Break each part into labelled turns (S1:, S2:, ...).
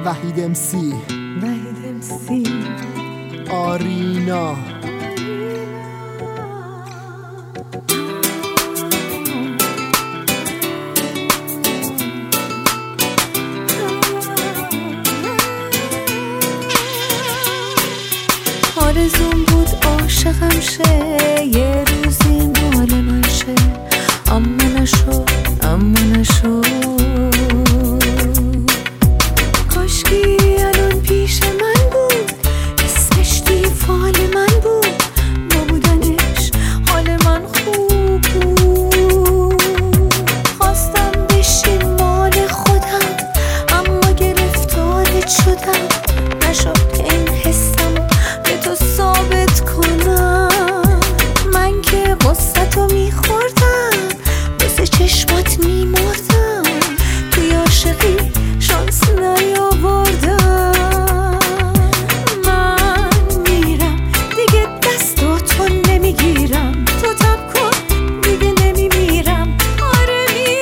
S1: وحید امسی، آرینا.
S2: آرزوم بود عاشقم شه، یه روزی مال من شه، اما نشد. کاشکی الان پیش من بود، اسمش دیفال من بود، نبودنش حال من خوب بود. خواستم بشی مال خودم، اما گرفتارت شدم، نشد این حسم به تو ثابت کنم. من که واسطو میخوردم، واسه چشمات میمردم، توی عاشقی شانس نیاوردم. من میرم دیگه دستاتو نمیگیرم، تو تب کن دیگه نمیمیرم. آره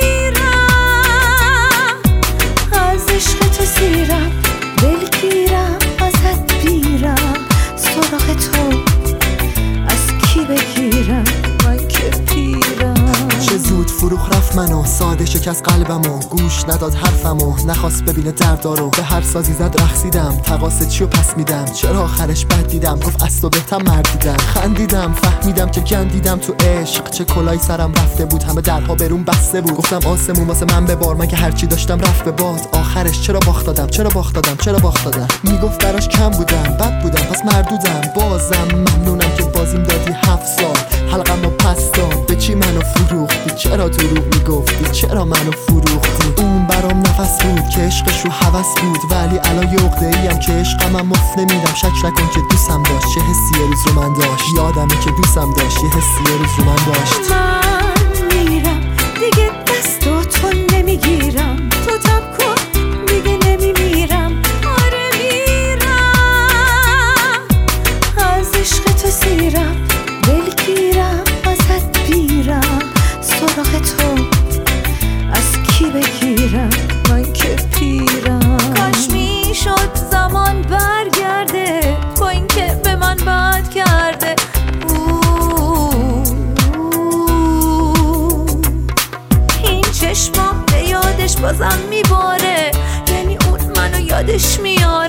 S2: میرم از عشق تو سیرم، دلگیرم ازت بیرم، سراغ تو از کی بگیرم، من که پیرم.
S1: چه زود فروخ رفت منو، ساده شکست قلبمو، گوش نداد حرفمو، نخواست ببینه دردارو. به هر سازی زد رقصیدم، تقاص چیو پس میدم، چرا آخرش بد دیدم، گفت از تو بهتر مرد دیدم. خندیدم فهمیدم که گندیدم تو عشق، چه کلای سرم رفته بود، همه درها برون بسته بود. گفتم آسمون واسه من ببار، من که هرچی داشتم رفت به باد. آخرش چرا باخت دادم، میگفت براش کم بودم، بد بودم، پس مردودم. بازم ممنونم که بازیم دادی 7 سال، حلقمو پس داد. به چی منو فروختی، چرا دروغ میگفتی، چرا منو فروختی. اون برام نفس بود که عشقش رو هوس بود، ولی الان یه عقده‌ایم که عشقمم مفت نمیدم. شک نکن که دوستم داشت، یه حسی یه روز رو من داشت، یادمه که دوستم داشت، یه حسی یه روز رو من داشت.
S2: من میرم دیگه دستاتو نمیگیرم، تو تب کن دیگه نمیمیرم. آره میرم از عشق تو سیرم، دلگیرم ازت بیرم، سراغ تو از کی بگیرم، من که پیرم. کاش میشد زمان برگرده، با اینکه به من بد کرده. این چشمام به یادش بازم میباره، یعنی اون منو یادش میاره.